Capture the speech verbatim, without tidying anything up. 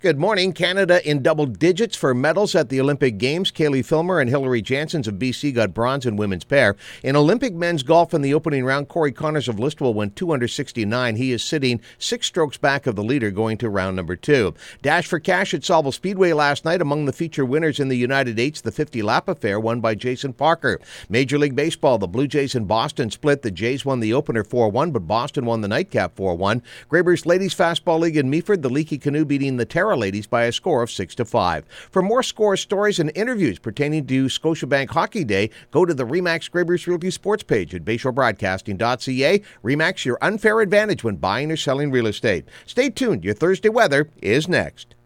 Good morning. Canada in double digits for medals at the Olympic Games. Kaylee Filmer and Hilary Janssens of B C got bronze in women's pair. In Olympic men's golf in the opening round, Corey Connors of Listowel went two under sixty-nine. He is sitting six strokes back of the leader going to round number two. Dash for cash at Sauble Speedway last night. Among the feature winners in the United Eights, the fifty-lap affair won by Jason Parker. Major League Baseball, the Blue Jays and Boston split. The Jays won the opener four one, but Boston won the nightcap four one. Greybush Ladies Fastball League in Meaford, the Leaky Canoe beating the Terra Ladies by a score of six to five. For more score stories and interviews pertaining to Scotiabank Hockey Day, go to the Remax Greybush Realty Sports page at bayshore broadcasting dot c a. Remax, your unfair advantage when buying or selling real estate. Stay tuned. Your Thursday weather is next.